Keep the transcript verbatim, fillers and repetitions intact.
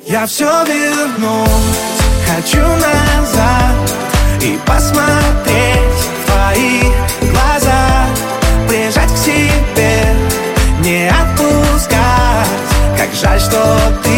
Я все вернуть хочу назад и посмотреть в твои глаза, прижать к себе, не отпускать. Как жаль, что ты